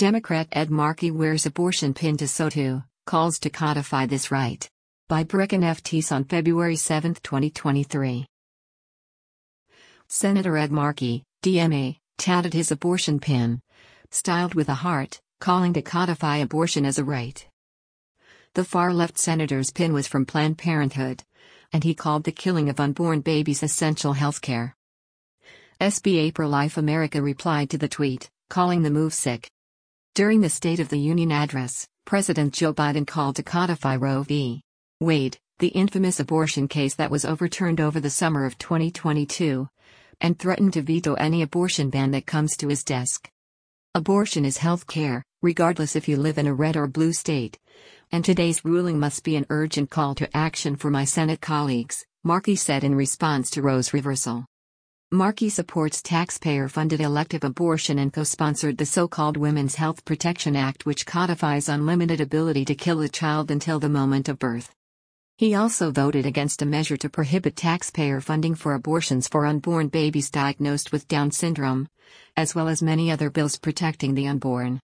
Democrat Ed Markey wears abortion pin to SO2, calls to codify this right. By Brecken F. Teese on February 7, 2023. Senator Ed Markey, DMA, touted his abortion pin, styled with a heart, calling to codify abortion as a right. The far-left senator's pin was from Planned Parenthood, and he called the killing of unborn babies essential health care. SBA Pro-Life America replied to the tweet, calling the move sick. During the State of the Union address, President Joe Biden called to codify Roe v. Wade, the infamous abortion case that was overturned over the summer of 2022, and threatened to veto any abortion ban that comes to his desk. Abortion is health care, regardless if you live in a red or blue state, and today's ruling must be an urgent call to action for my Senate colleagues, Markey said in response to Roe's reversal. Markey supports taxpayer-funded elective abortion and co-sponsored the so-called Women's Health Protection Act, which codifies unlimited ability to kill a child until the moment of birth. He also voted against a measure to prohibit taxpayer funding for abortions for unborn babies diagnosed with Down syndrome, as well as many other bills protecting the unborn.